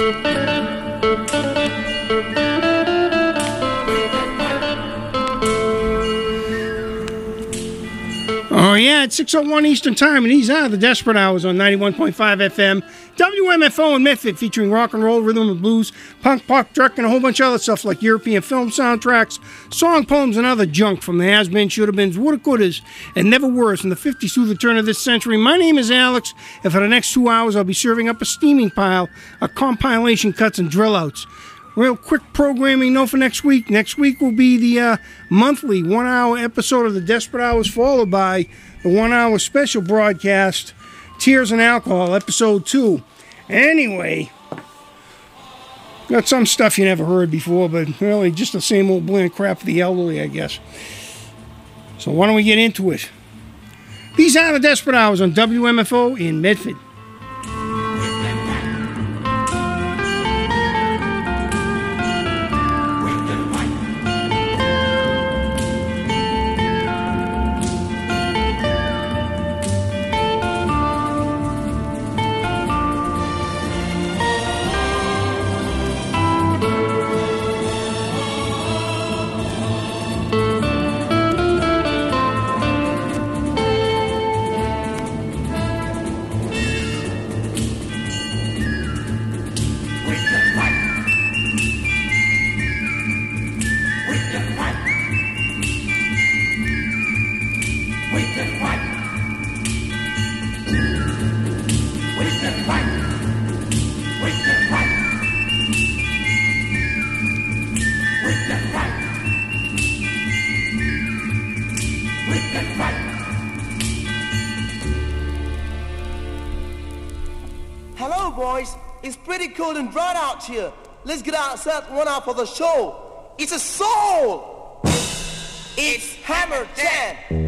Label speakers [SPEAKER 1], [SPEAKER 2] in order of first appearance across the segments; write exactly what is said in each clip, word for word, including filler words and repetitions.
[SPEAKER 1] Oh, yeah, it's six oh one Eastern Time, and these are the Desperate Hours on ninety-one point five F M. W M F O in Medford, featuring rock and roll, rhythm and blues, punk, pop, truck, and a whole bunch of other stuff like European film soundtracks, song poems, and other junk from the has-been, should-have-beens, woulda-couldas, and never-weres from the fifties through the turn of this century. My name is Alex, and for the next two hours, I'll be serving up a steaming pile of compilation cuts and drill-outs. Real quick programming note for next week. Next week will be the uh, monthly one-hour episode of the Desperate Hours, followed by the one-hour special broadcast, Tears and Alcohol, episode two. Anyway, got some stuff you never heard before, but really just the same old bland crap for the elderly, I guess. So why don't we get into it? These are the Desperate Hours on W M F O in Medford.
[SPEAKER 2] Cold and dry out here. Let's get ourselves one out for the show. It's a soul. It's Hammer Jam.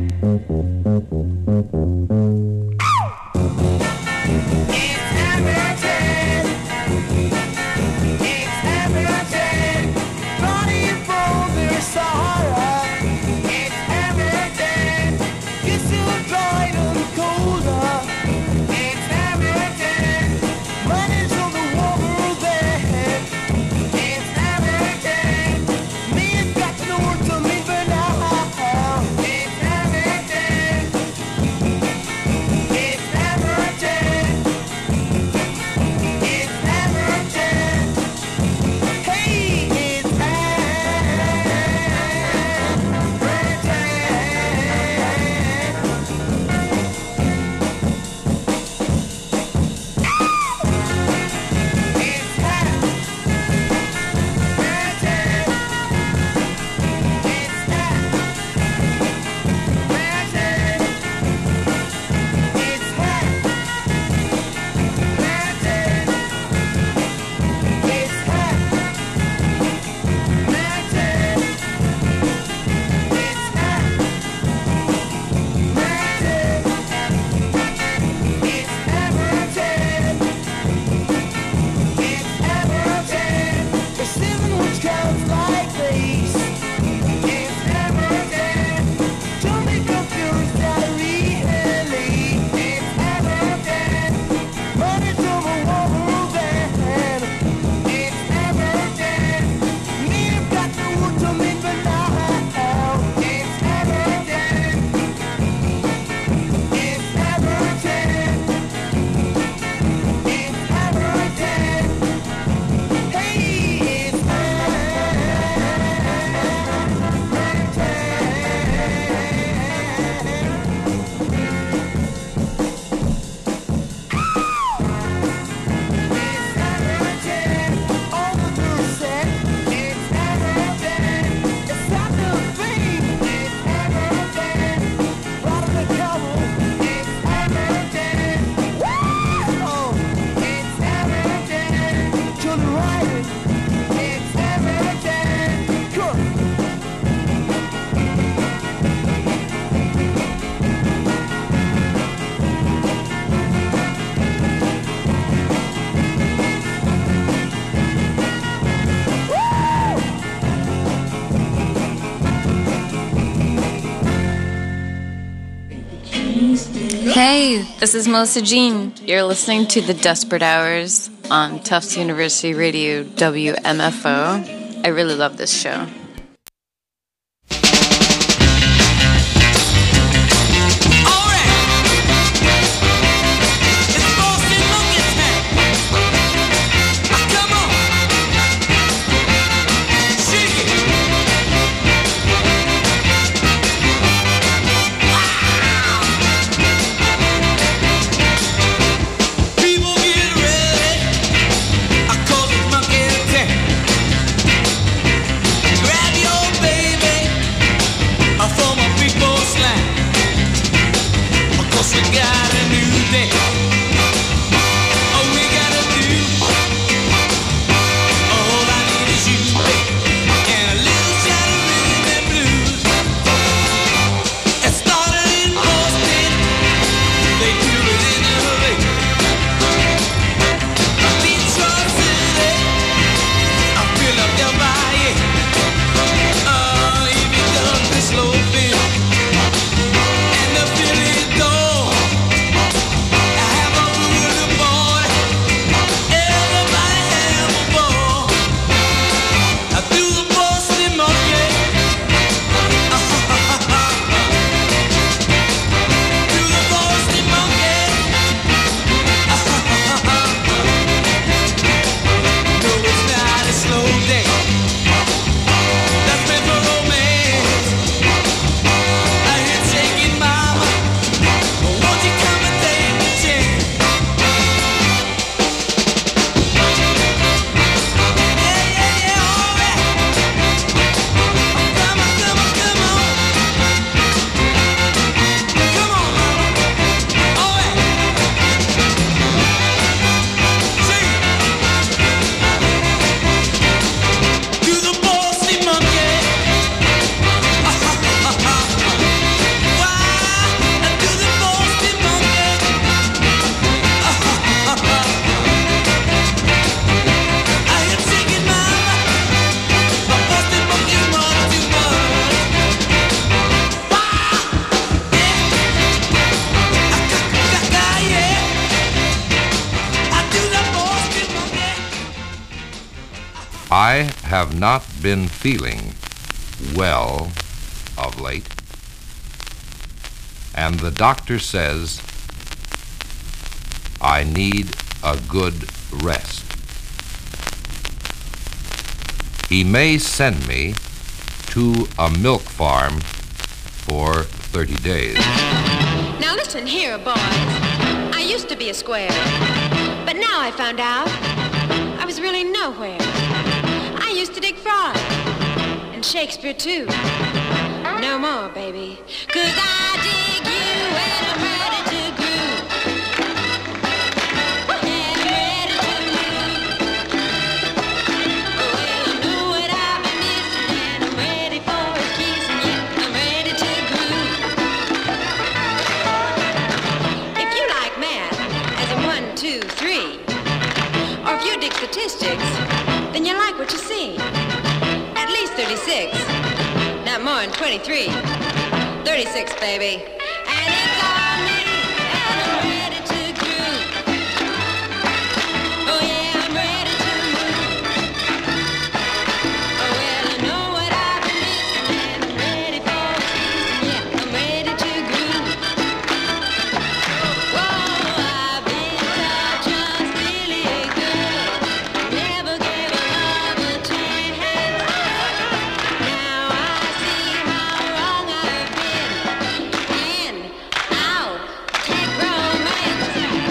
[SPEAKER 3] Hey, this is Melissa Jean. You're listening to The Desperate Hours on Tufts University Radio W M F O. I really love this show.
[SPEAKER 4] I have not been feeling well of late, and the doctor says I need a good rest. He may send me to a milk farm for thirty days.
[SPEAKER 5] Now listen here, boys. I used to be a square, but now I found out I was really nowhere. I used to dig Freud and Shakespeare too. No more, baby, 'cause I dig you and I'm ready to groove. And I'm ready to move. Well, I know what I've been missing and I'm ready for a kiss, and yeah, I'm ready to groove. If you like math as in one, two, three, or if you dig statistics, then you like what you see. At least thirty-six, not more than twenty-three. thirty-six, baby. And it's all me, and I'm ready to groove. Oh yeah, I'm ready to move. Oh well, I know what I've been missing, and I'm ready for a kiss, and yeah, I'm ready to groove. Whoa, I've been such a silly girl, never gave a love a chance. Now I see how wrong I've been, and I'll take romance.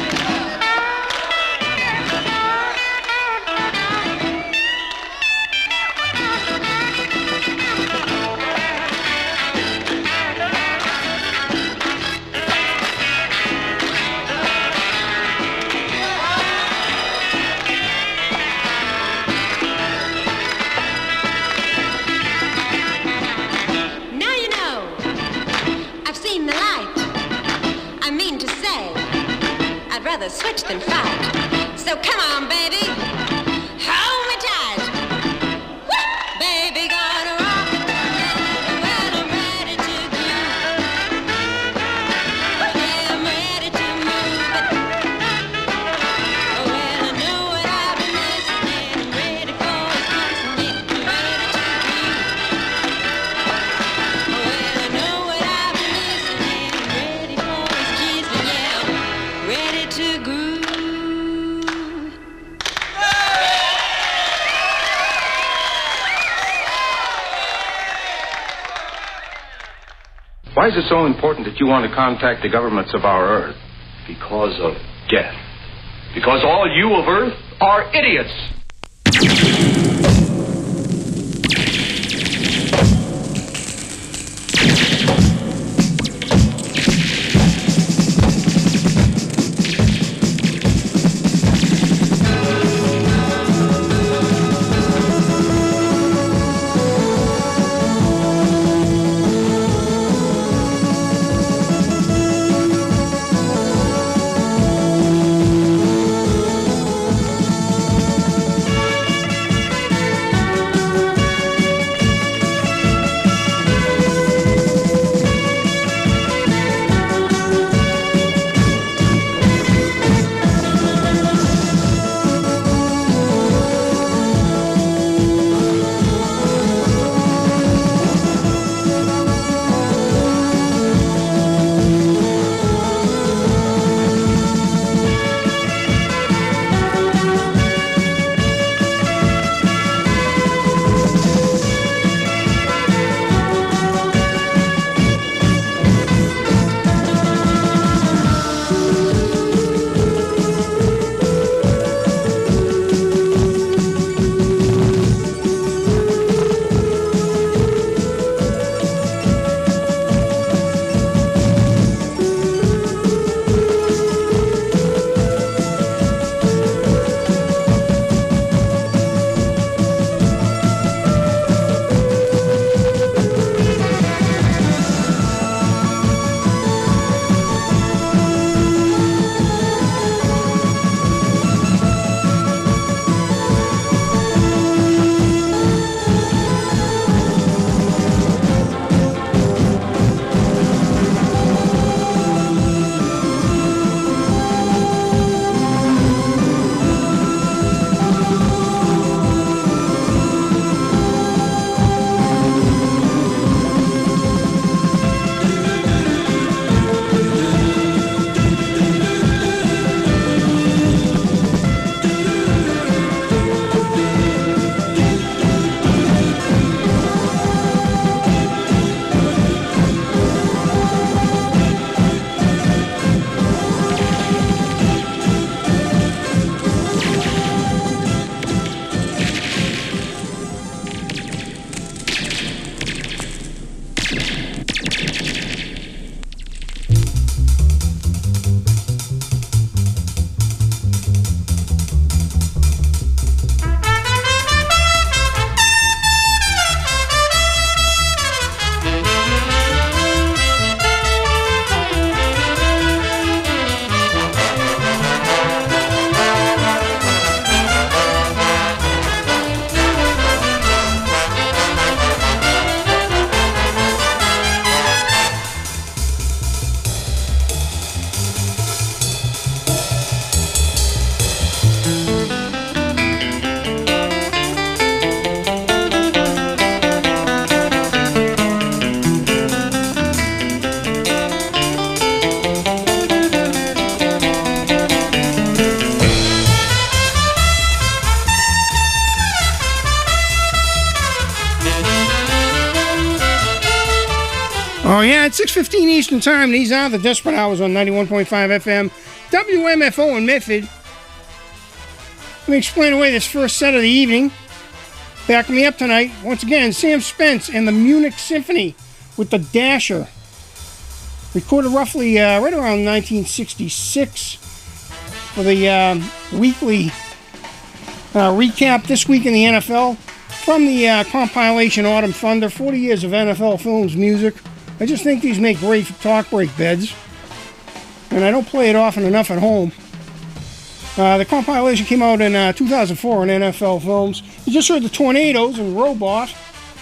[SPEAKER 5] Now you know, I've seen the light. I mean to say, I'd rather switch than fight. So come on, baby, hold me tight. Woo! Baby, gonna rock it, well, I'm ready to groove. Yeah, I'm ready to move it. Oh, well, I know what
[SPEAKER 6] Why is it so important that you want to contact the governments of our Earth?
[SPEAKER 7] Because of death. Because all you of Earth are idiots.
[SPEAKER 1] Oh, yeah, it's six fifteen Eastern Time. These are the Desperate Hours on ninety-one point five F M, W M F O in Medford. Let me explain away this first set of the evening. Backing me up tonight, once again, Sam Spence and the Munich Symphony with the Dasher. Recorded roughly uh, right around nineteen sixty-six for the um, weekly uh, recap this week in the N F L from the uh, compilation Autumn Thunder, forty years of N F L Films music. I just think these make great talk break beds, and I don't play it often enough at home. Uh, the compilation came out in uh, two thousand four on N F L Films. You just heard the Tornadoes and Robot.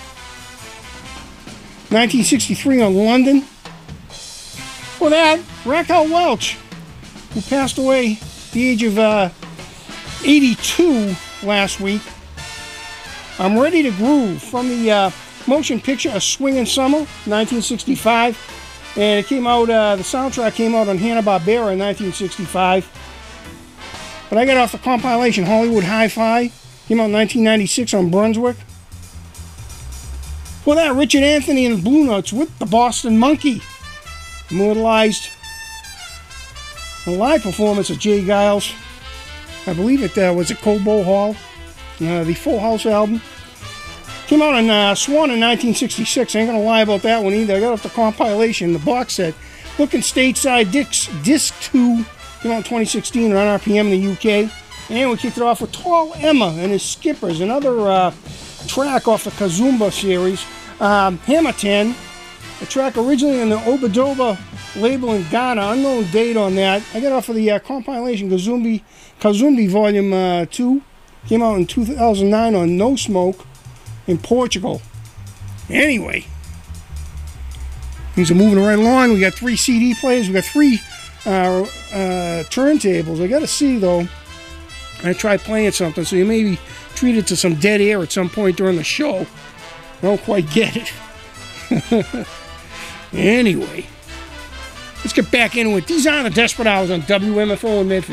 [SPEAKER 1] nineteen sixty-three on London. For that, Raquel Welch, who passed away at the age of uh, eighty-two last week. I'm Ready to Groove from the uh, motion picture A Swingin' Summer, nineteen sixty-five. And it came out, uh, the soundtrack came out on Hanna-Barbera in nineteen sixty-five. But I got off the compilation Hollywood Hi-Fi, came out in nineteen ninety-six on Brunswick. For that, Richard Anthony and the Blue Notes with the Boston Monkey. Immortalized a live performance of Jay Giles. I believe it uh, was at Cobo Hall. Uh, the Full House album. Came out in uh, Swan in nineteen sixty-six. I ain't going to lie about that one either. I got off the compilation, the box set. Looking Stateside, Disc, Disc two. Came out in twenty sixteen on R P M in the U K. And we kicked it off with Tall Emma and his Skippers. Another uh, track off the Kazumba series. Um, Hammer ten. A track originally on the Obadoba label in Ghana. Unknown date on that. I got off of the uh, compilation Kazumbi, Kazumbi Volume uh, two. Came out in two thousand nine on No Smoke in Portugal. Anyway, things are moving right along. We got three C D players. We got three uh, uh, turntables. I got to see, though. I tried playing something, so you may be treated to some dead air at some point during the show. I don't quite get it. Anyway, let's get back into it. These are the Desperate Hours on W M F O in Medford.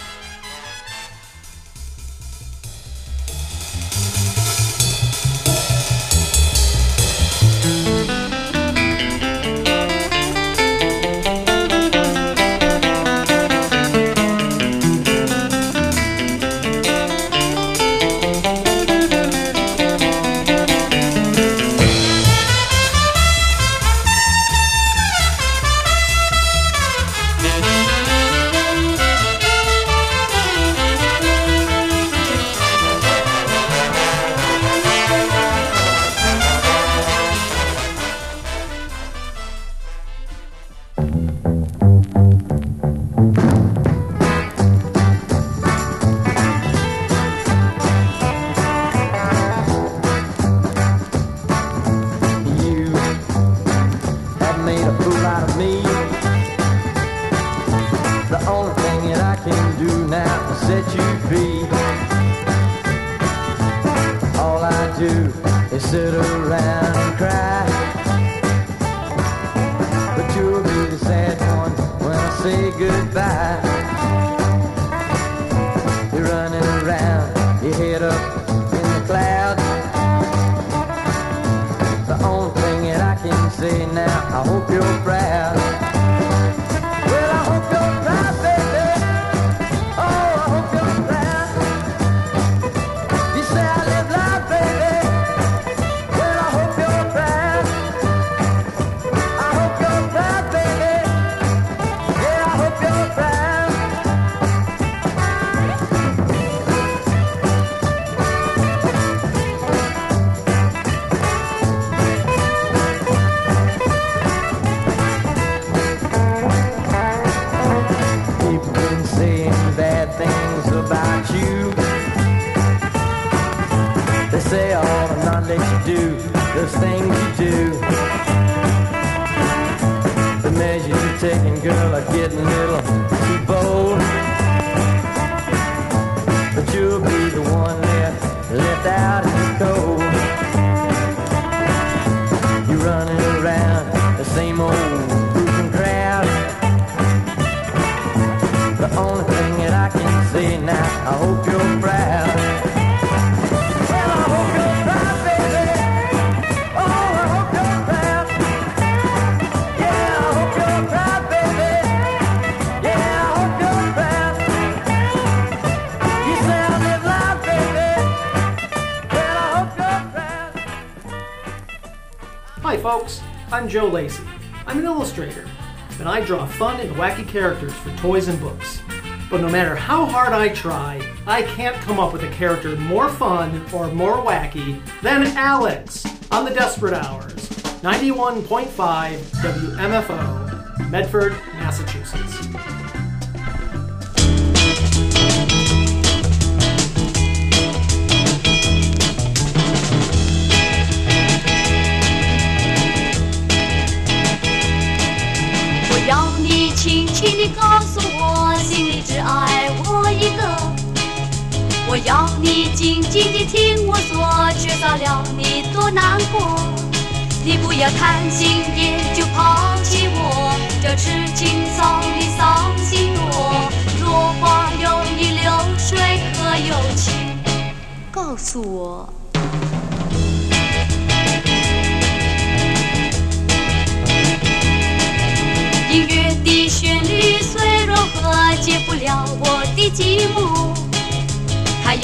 [SPEAKER 8] I'm Joe Lacey. I'm an illustrator, and I draw fun and wacky characters for toys and books. But no matter how hard I try, I can't come up with a character more fun or more wacky than Alex on the Desperate Hours. ninety-one point five W M F O, Medford, Massachusetts.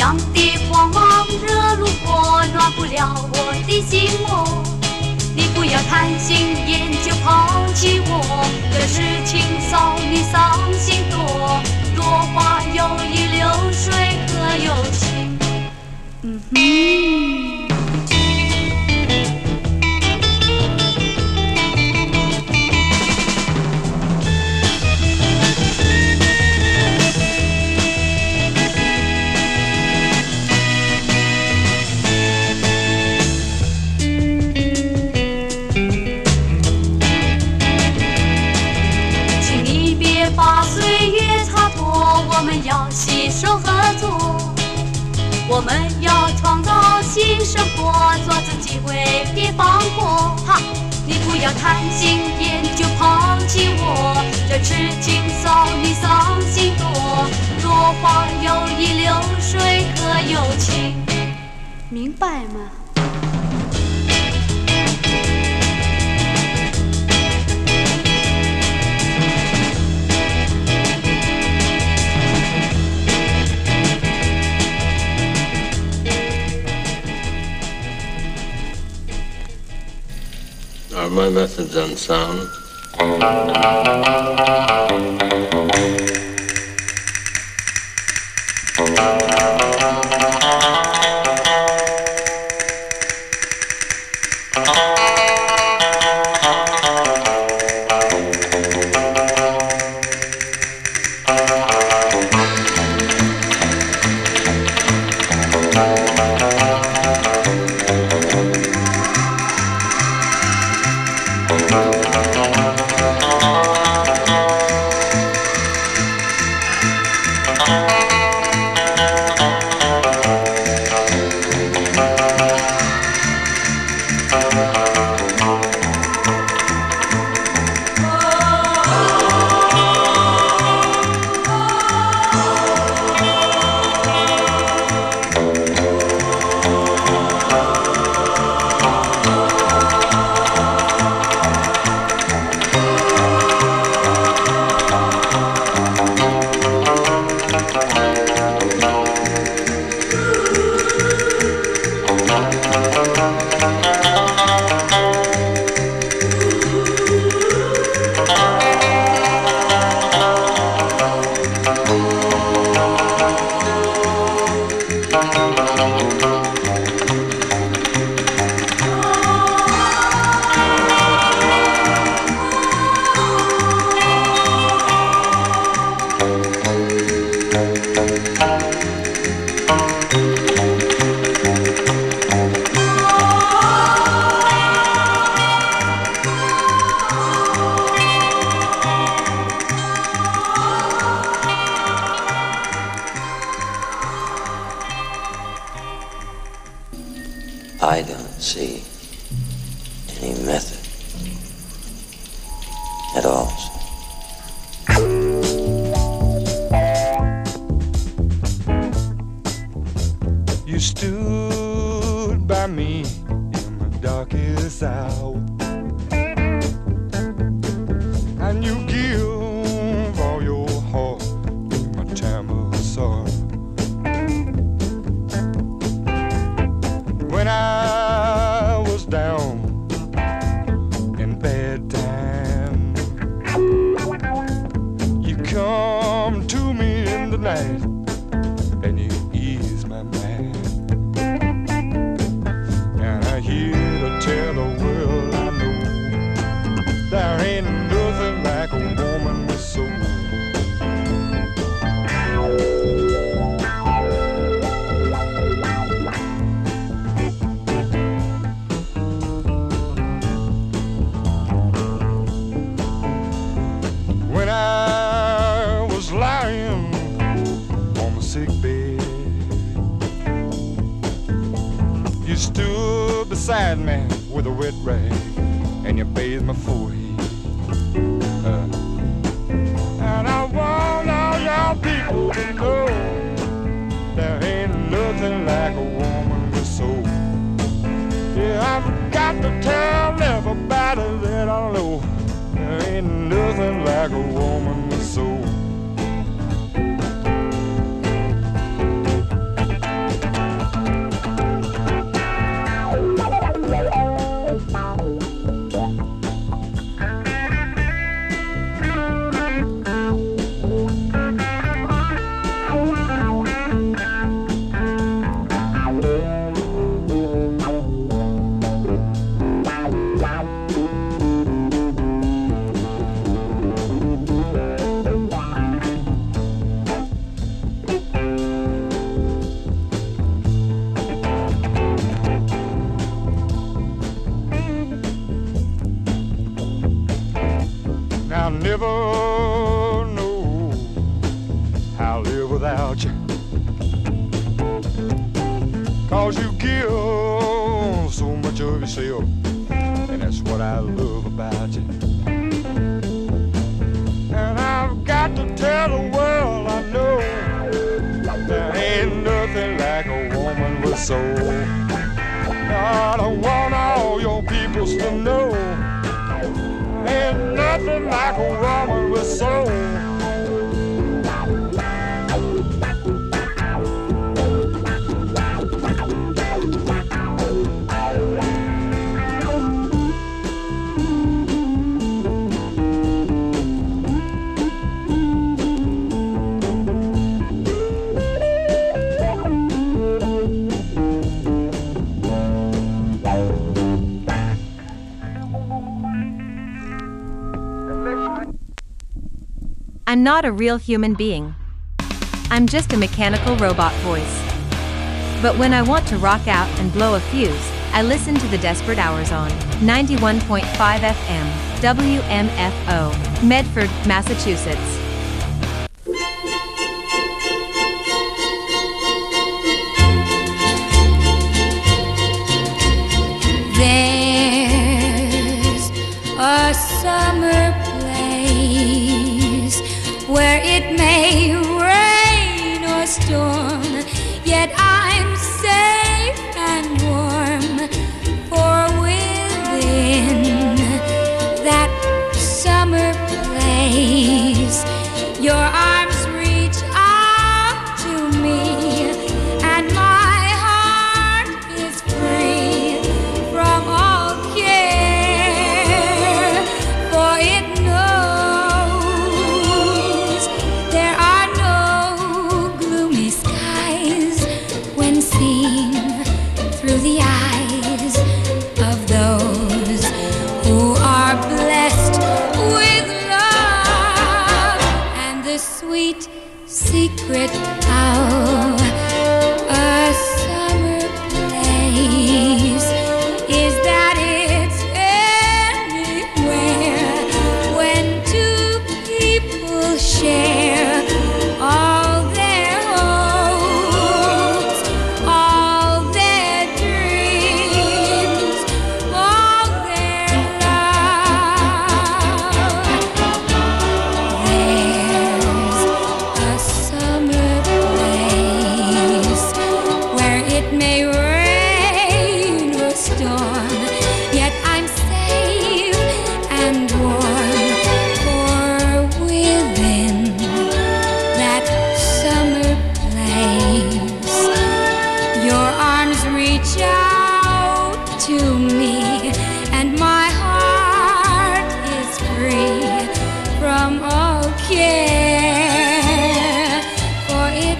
[SPEAKER 9] 样的光芒热炉火，暖不了我的心窝。你不要贪心眼就抛弃我，这是情扫你伤心多。落花有意流水可有情。嗯哼。要携手合作，我们要创造新生活，做自己为别放过。哈，你不要贪心眼就抛弃我，这痴情扫你伤心多。落花有意流水可有情，明白吗？
[SPEAKER 10] Are my methods unsound?
[SPEAKER 11] I don't see any method at all.
[SPEAKER 12] You stood by me in the darkest hour, and you give all your heart in my time of sorrow. When I was down in bad time, you come to me in the night and you ease my mind. And I'm here to tell the world I know there ain't nothing like a woman with soul. When I was lying on the sick bed, you stood beside me with a wet rag and you bathed my forehead. Uh, and I want all y'all people to know there ain't nothing like a woman with soul. Yeah, I've got to tell everybody that I know there ain't nothing like a woman with soul. never know how to live without you. 'Cause you give so much of yourself, and that's what I love about you. And I've got to tell the world I know there ain't nothing like a woman with soul. I don't want all your peoples to know ain't nothing like a woman with soul.
[SPEAKER 13] I'm not a real human being. I'm just a mechanical robot voice. But when I want to rock out and blow a fuse, I listen to the Desperate Hours on ninety-one point five F M, W M F O, Medford, Massachusetts.
[SPEAKER 9] There's a summer where it may rain or storm, yet I'm safe and warm. For within that summer place, your arms reach out to me, and my heart is free from all care, for it knows there are no gloomy skies when seen through the eyes of those who are blessed with love, and the sweet secret of a summer place is that it's anywhere when two people share all their hopes, all their dreams, all their love. There's a summer place where it may rain or storm, yet I'm safe and warm. For within that summer place, your arms reach out to me, and my heart is free from all care, for it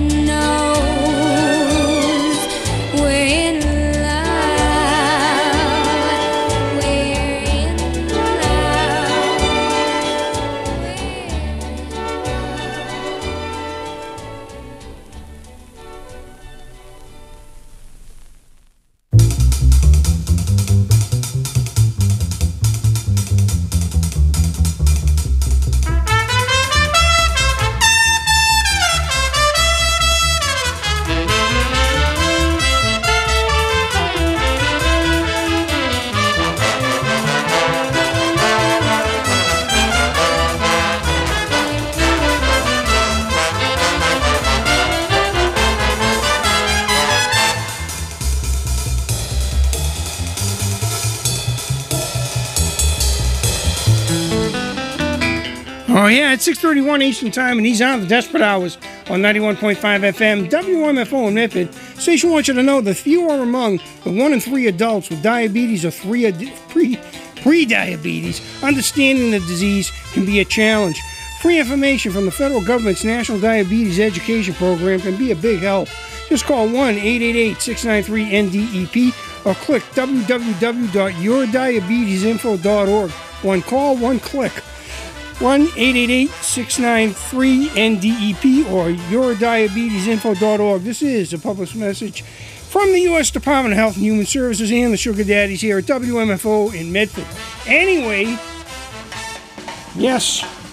[SPEAKER 9] knows we're in love, we're in love,
[SPEAKER 1] Oh, yeah, it's six thirty-one Eastern Time, and he's on the Desperate Hours on ninety-one point five F M, W M F O in Medford. Station wants you to know that if you are among the one in three adults with diabetes or three ad- pre, pre-diabetes, understanding the disease can be a challenge. Free information from the federal government's National Diabetes Education Program can be a big help. Just call one eight eight eight, six nine three, N D E P or click w w w dot your diabetes info dot org. One call, one click. one eight eight eight, six nine three, N D E P or your diabetes info dot org. This is a public message from the U S Department of Health and Human Services and the Sugar Daddies here at W M F O in Medford. Anyway, yes,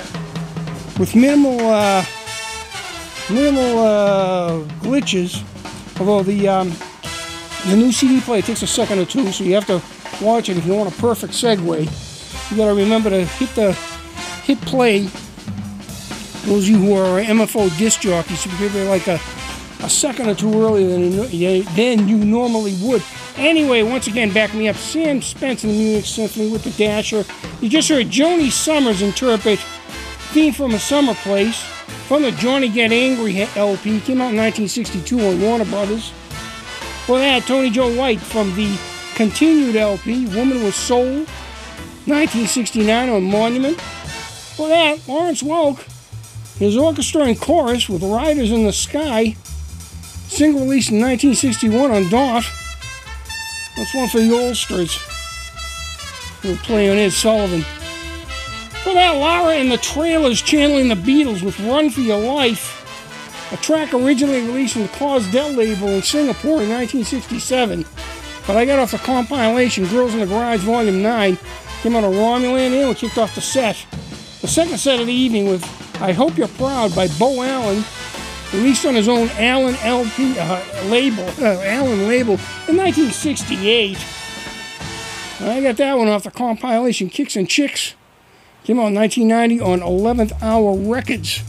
[SPEAKER 1] with minimal uh, minimal uh, glitches. Although the um, the new C D player takes a second or two, so you have to watch it if you want a perfect segue. You got to remember to hit the hit play. Those of you who are M F O disc jockeys, you give it like a, a second or two earlier than you, than you normally would. Anyway, once again, back me up. Sam Spence and the Munich Symphony with the Dasher. You just heard Joni Summers interpret Theme from a Summer Place from the Johnny Get Angry L P. Came out in nineteen sixty-two on Warner Brothers. For that, Tony Joe White from the Continued L P, Woman with Soul, nineteen sixty-nine on Monument. For that, Lawrence Welk, his orchestra and chorus with Riders in the Sky, single released in nineteen sixty-one on Dot. That's one for the oldsters. We'll play on Ed Sullivan. For that, Lara and the Trailers channeling the Beatles with Run for Your Life, a track originally released from the Cause Del label in Singapore in nineteen sixty-seven. But I got off the compilation Girls in the Garage Volume nine, came out of Romulan and kicked off the set. The second set of the evening with I Hope You're Proud by Bo Allen, released on his own Allen L P uh, label, uh, Allen label in nineteen sixty-eight. I got that one off the compilation Kicks and Chicks. Came out in nineteen ninety on eleventh Hour Records.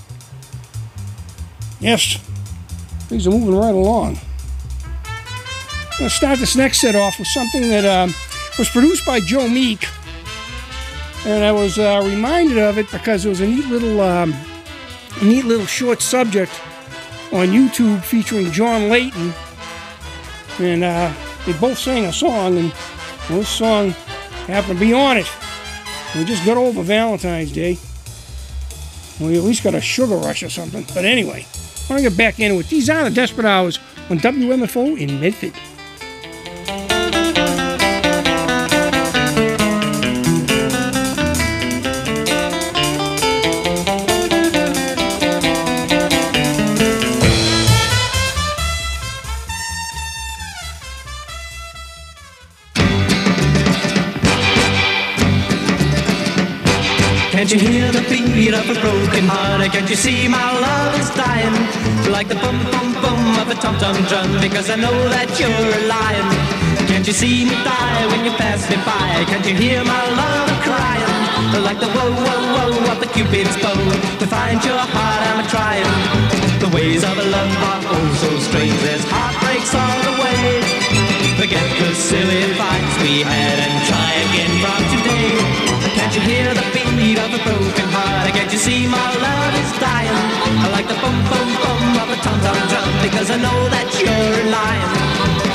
[SPEAKER 1] Yes, things are moving right along. I'm going to start this next set off with something that um, was produced by Joe Meek. And I was uh, reminded of it because it was a neat little, um, a neat little short subject on YouTube featuring John Layton. And uh, they both sang a song, and well, this song happened to be on it. We just got over Valentine's Day. We at least got a sugar rush or something. But anyway, I want to get back into it. These are the Desperate Hours on W M F O in Medford.
[SPEAKER 14] Can't you hear the beat of a broken heart? Can't you see my love is dying? Like the bum bum bum of a tom-tom drum, because I know that you're lying. Can't you see me die when you pass me by? Can't you hear my love crying? Like the whoa whoa whoa of the Cupid's bow. To find your heart I'm trying. The ways of a love are oh so strange. There's heartbreaks all the way. Forget the silly fights we had and try again from today. Can't you hear the beat of a broken heart? Can't you see my love is dying? I like the bum bum bum of a tom-tom drum, because I know that you're lying.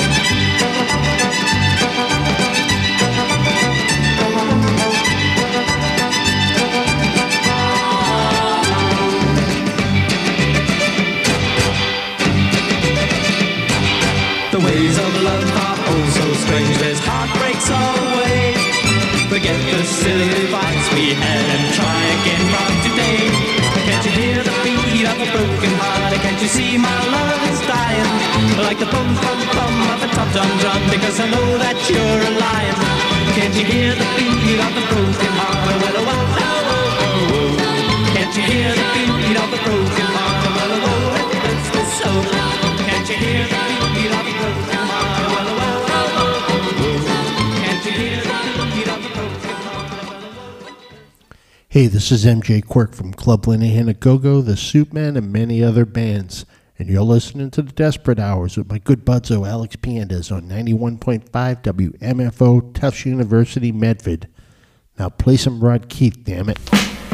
[SPEAKER 14] The ways of love are oh so strange. There's heartbreaks all the way. Forget the silly fights we had and try again from today. Can't you hear the beat of a broken heart? Can't you see my love is dying? Like the bum bum bum of a tom-tom drum, because I know that you're lying. Can't you hear the beat of a broken heart? Well, oh, oh, oh, oh, oh. Can't you hear the beat of a broken heart? Well, oh, oh, it hurts me so. Can't you hear the beat of a broken heart? Well, oh, oh, oh, oh, oh. Can't you hear the beat of a broken heart?
[SPEAKER 15] Hey, this is M J Quirk from Club Linehan at Go-Go, the Soupman, and many other bands. And you're listening to the Desperate Hours with my good budzo Alex Piandes on ninety-one point five W M F O, Tufts University, Medford. Now play some Rod Keith, damn it.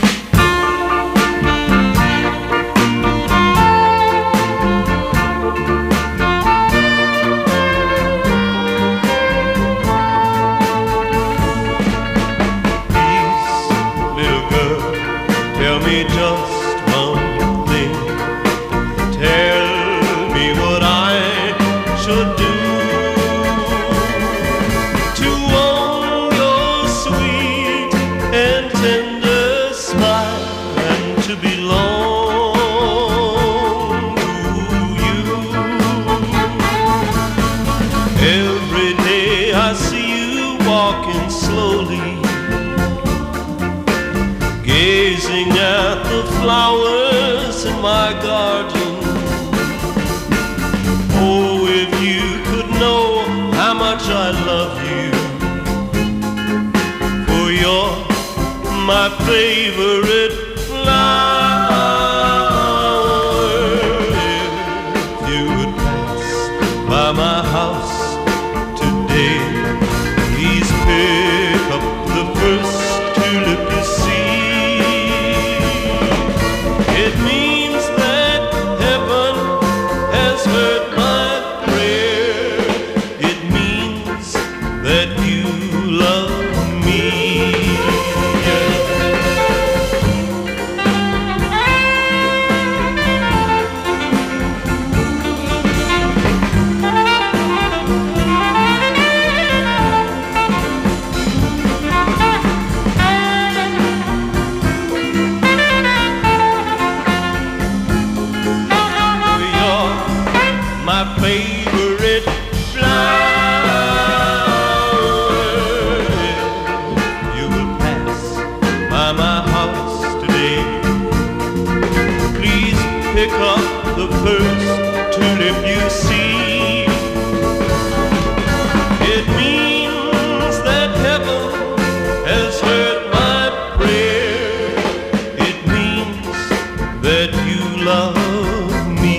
[SPEAKER 16] Tell me just one thing. Tell me what I should do to own your sweet and tender my guardian. Oh, if you could know how much I love you, for you're my favorite flower. If you would pass by my house today, please pick up the first tulip you see. It means that heaven has heard my prayer. It means that you love me. Favorite flower. You will pass by my house today. Please pick up the first tulip you see. It means that heaven has heard my prayer. It means that you love me.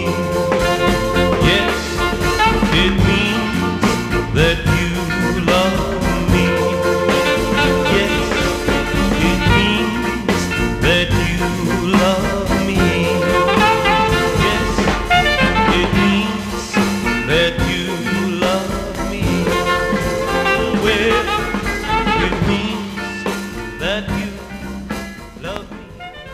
[SPEAKER 16] That you love me. Yes, it means that you love me. Yes, it means that you love me. Well, it means that you love me.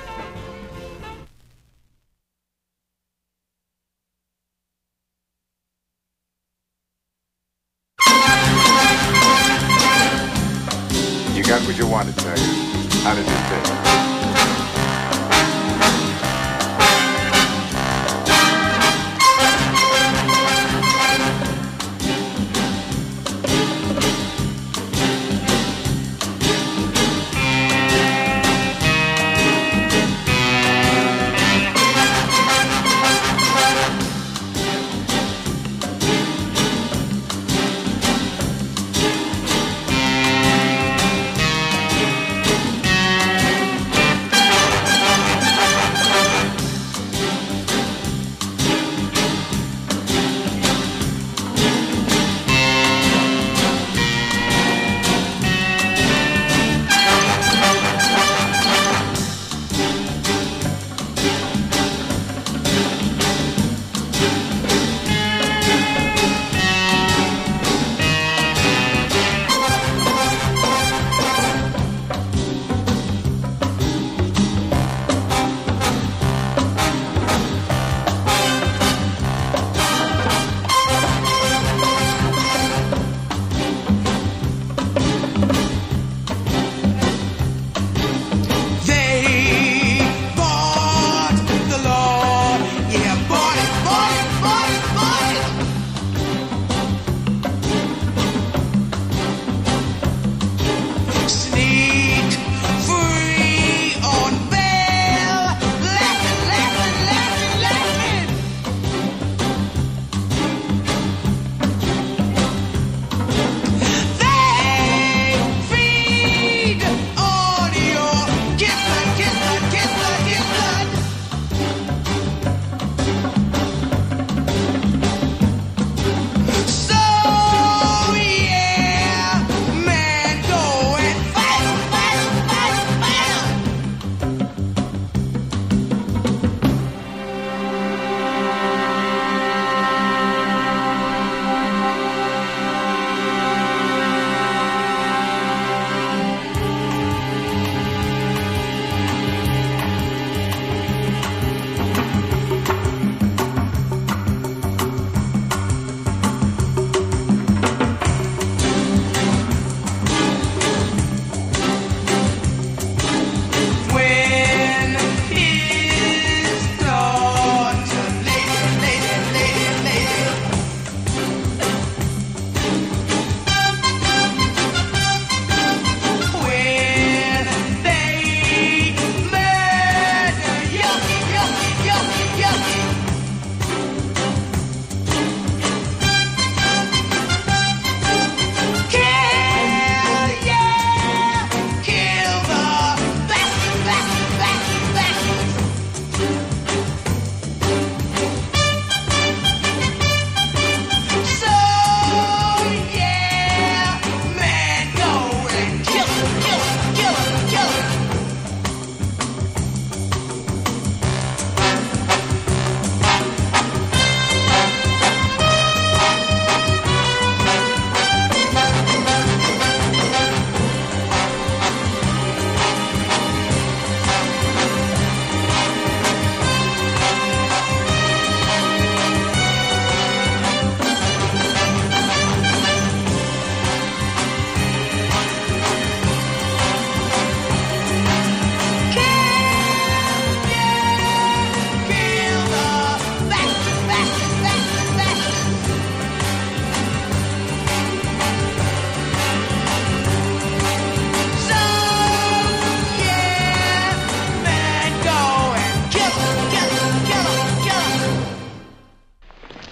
[SPEAKER 17] You got what you wanted, Tiger. How did it feel?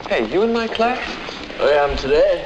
[SPEAKER 10] Hey, you in my class?
[SPEAKER 11] I am today.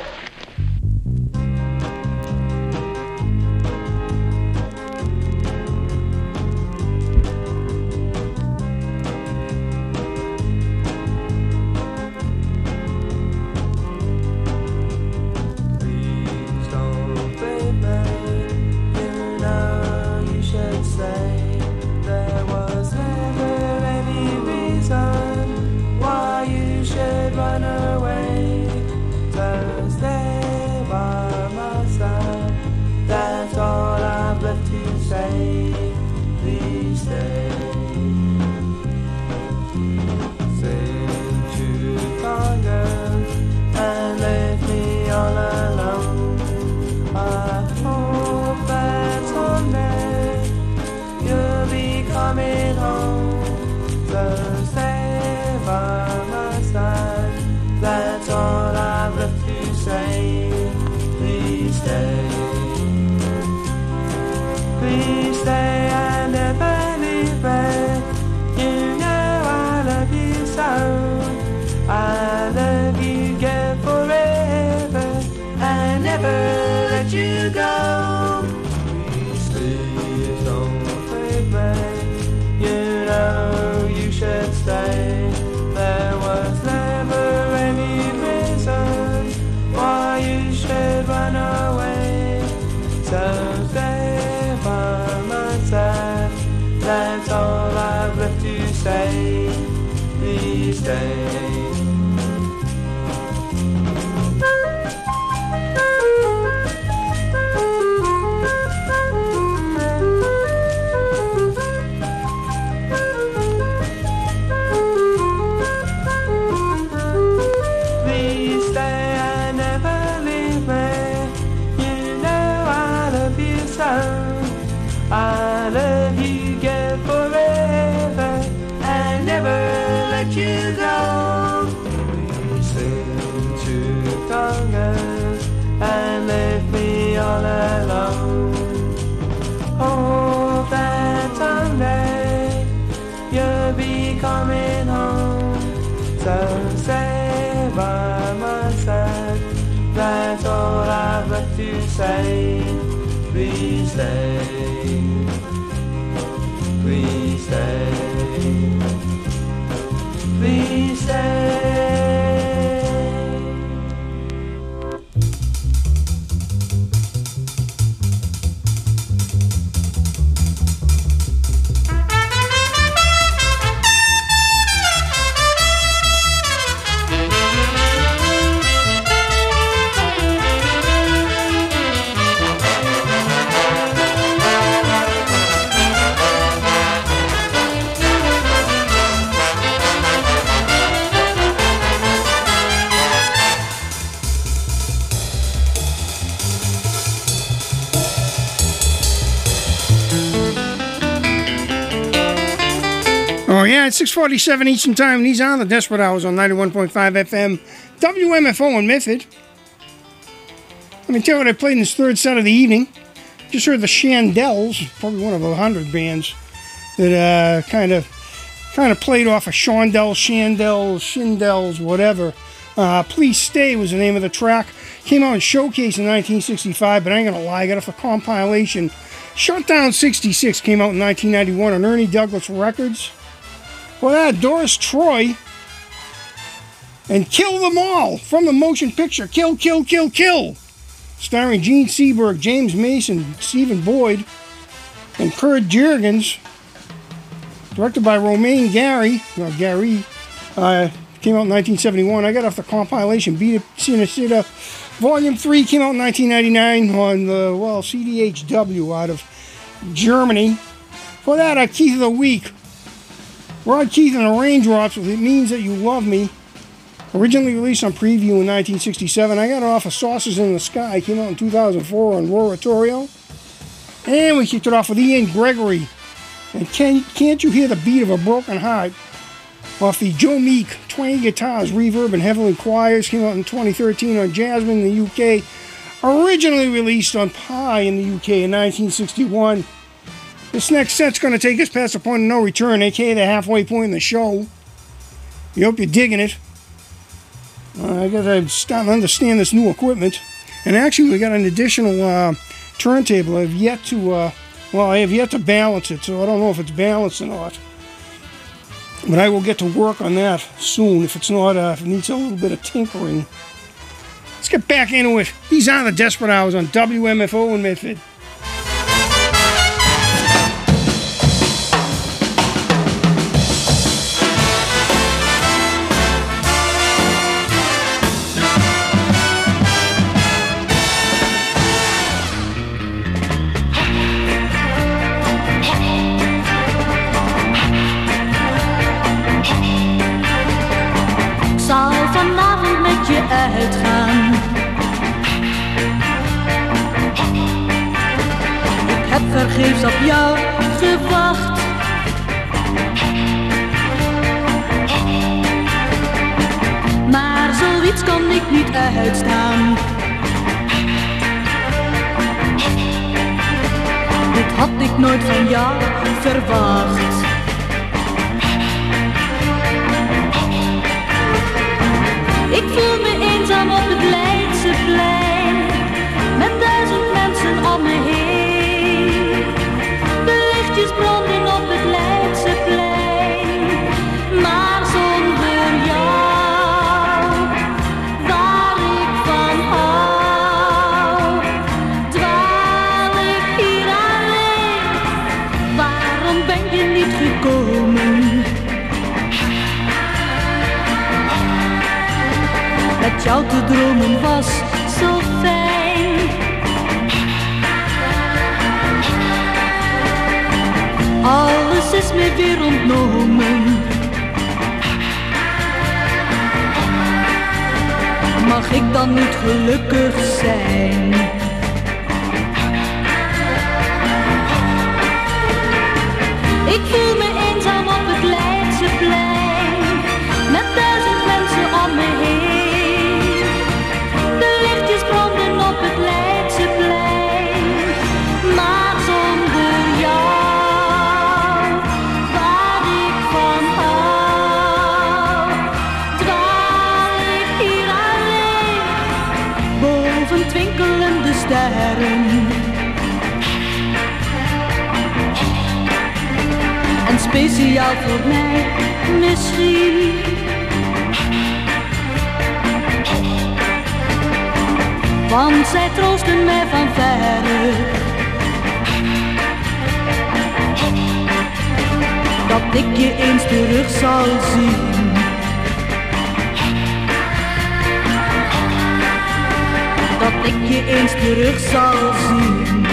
[SPEAKER 1] Oh, yeah, it's six forty-seven Eastern Time, and these are the Desperate Hours on ninety-one point five F M, W M F O in Medford. Let me tell you what I played in this third set of the evening. Just heard the Shandells, probably one of a hundred bands that uh, kind of kind of played off of Shondells, Shandells, Shindells, whatever. Uh, Please Stay was the name of the track. Came out in Showcase in nineteen sixty-five, but I ain't gonna lie, I got off a compilation. Shutdown sixty-six came out in nineteen ninety-one on Ernie Douglas Records. Well, that Doris Troy and Kill Them All from the motion picture Kill, Kill, Kill, Kill, starring Gene Seberg, James Mason, Stephen Boyd, and Kurt Jurgens. Directed by Romain Gary, or Gary, uh, came out in nineteen seventy-one. I got off the compilation Beat It Cinecita. Volume three came out in nineteen ninety-nine on the, well, C D H W out of Germany. For that, uh, Keith of the Week. Rod Keith and the Raindrops with It Means That You Love Me. Originally released on Preview in nineteen sixty-seven. I got it off of Saucers in the Sky. Came out in two thousand four on Roratorio. And we kicked it off with Ian Gregory. And can, Can't You Hear the Beat of a Broken Heart? Off the Joe Meek Twang Guitars, Reverb, and Heavenly Choirs. Came out in twenty thirteen on Jasmine in the U K. Originally released on Pie in the U K in nineteen sixty-one. This next set's going to take us past the point of no return, aka the halfway point in the show. We hope you're digging it. Uh, I guess I'm starting to understand this new equipment. And actually, we got an additional uh, turntable. I've yet to, uh, well, I have yet to balance it, so I don't know if it's balanced or not. But I will get to work on that soon. If it's not, uh, if it needs a little bit of tinkering. Let's get back into it. These are the Desperate Hours on W M F O in Medford.
[SPEAKER 9] Uitgaan. Ik heb vergeefs op jou gewacht. Maar zoiets kan ik niet uitstaan. Dit had ik nooit van jou verwacht. Ik voel me eenzaam op het Leidseplein, met duizend mensen om me heen. De lichtjes branden op het Leidseplein, maar zonder jou, waar ik van hou, dwaal ik hier alleen. Waarom ben je niet gekomen? Met jou te dromen was zo fijn. Alles is me weer ontnomen. Mag ik dan niet gelukkig zijn? Ik voel me eenzaam op het Leidseplein, met duizend mensen om me heen. Branden op het Leidseplein, maar zonder jou, waar ik van hou, dwaal ik hier alleen, boven twinkelende sterren. En speciaal voor mij misschien. Want zij troosten mij van verre, dat ik je eens terug zal zien. Dat ik je eens terug zal zien.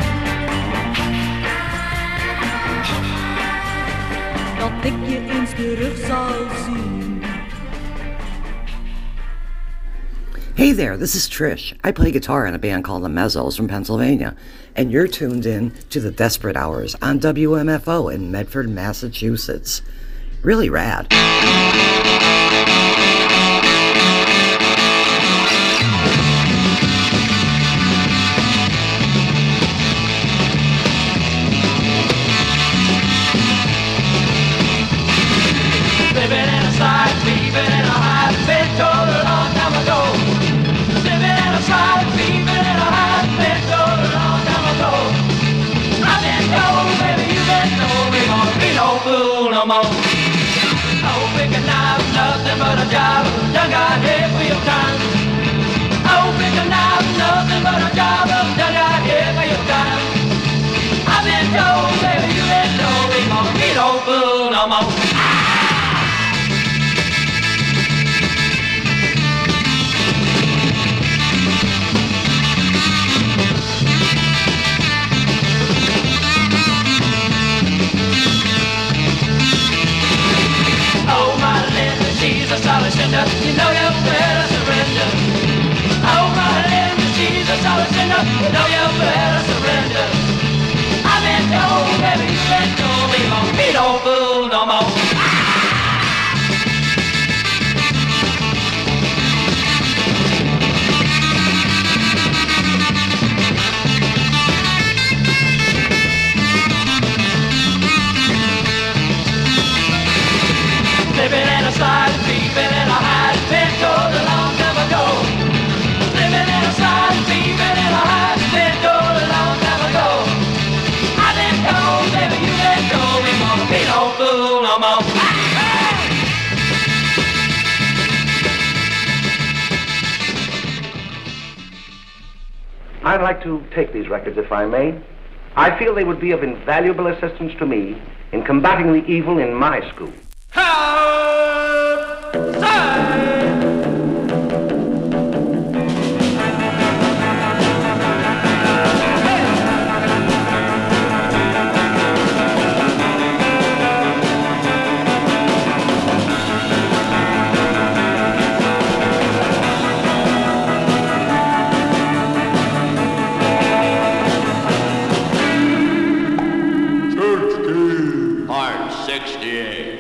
[SPEAKER 9] Dat ik je eens terug zal zien.
[SPEAKER 18] Hey there, this is Trish. I play guitar in a band called the Mezzos from Pennsylvania, and you're tuned in to the Desperate Hours on W M F O in Medford, Massachusetts. Really rad.
[SPEAKER 16] Living in a side, sleeping in a high, been told a long time ago. Tried leaving in a high bed door a long time ago. I've been told, baby, you been told we won't be no fool no more. No picking knives.
[SPEAKER 19] I'd like to take these records, if I may. I feel they would be of invaluable assistance to me in combating the evil in my school.
[SPEAKER 16] Part sixty-eight.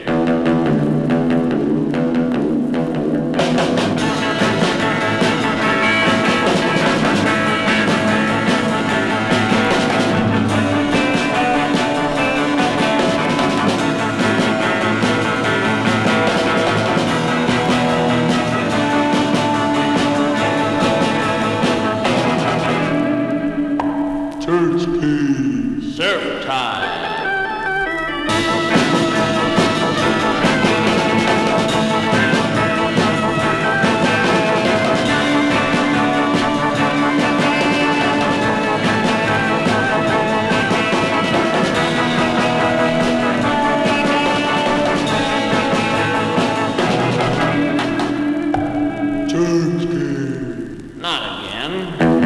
[SPEAKER 16] Church key. Surf time. Not again.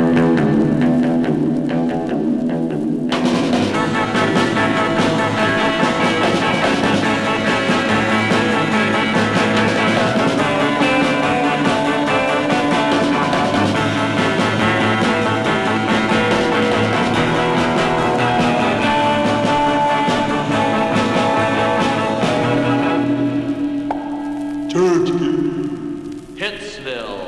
[SPEAKER 16] Hitsville.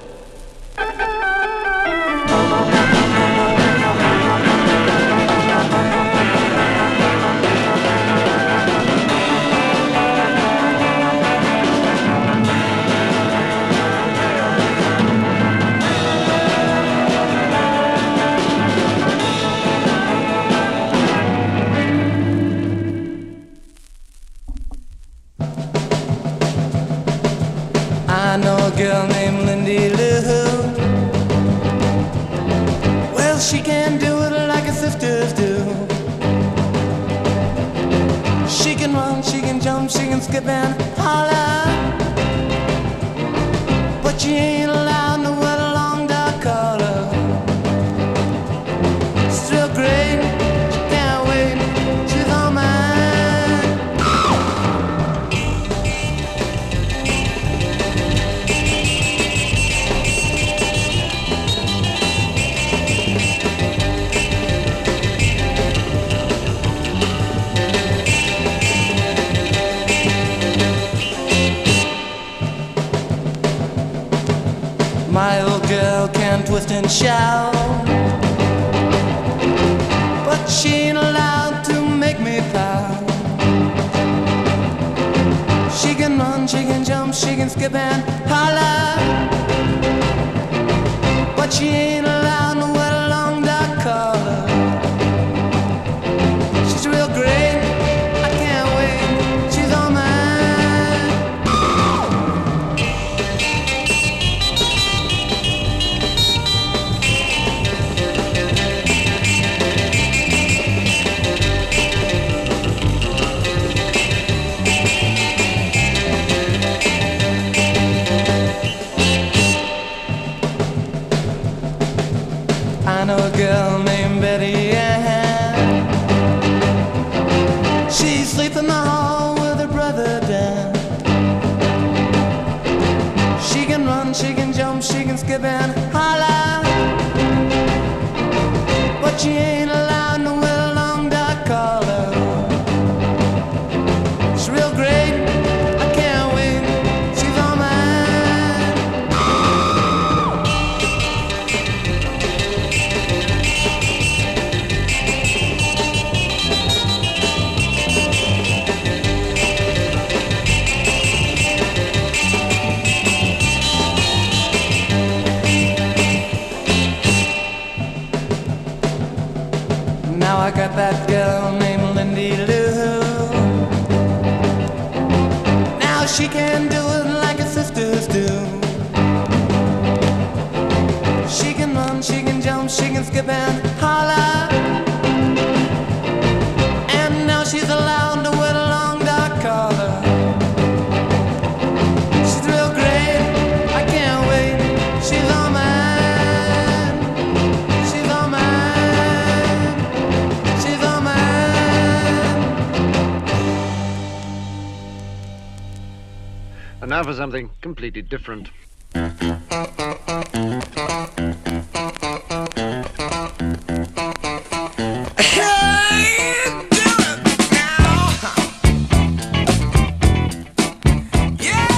[SPEAKER 2] I know a girl named Lindy Lou. Well, she can do it like her sisters do. She can run, she can jump, she can skip and holler. But she ain't allowed to wear a long dark collar. Still great, she can't wait, she's all mine. My old girl can twist and shout, but she ain't allowed to make me proud. She can run, she can jump, she can skip and holler, but she ain't allowed to wear a long dark collar. She's real great, I can't wait, she's all mine. I know a girl named Betty Ann. She sleeps in the hall with her brother Dan. She can run, she can jump, she can skip and holler, but she ain't allowed to wear a long dark collar. She's real great, I can't wait, she's all mine. Now I got that girl named Lindy Lou. Now she can do it like her sisters do. She can run, she can jump, she can skip and holler. And now she's allowed to wear a long dark collar. She's real great, I can't wait. She's all mine. She's all mine. She's all mine.
[SPEAKER 20] And now for something completely different.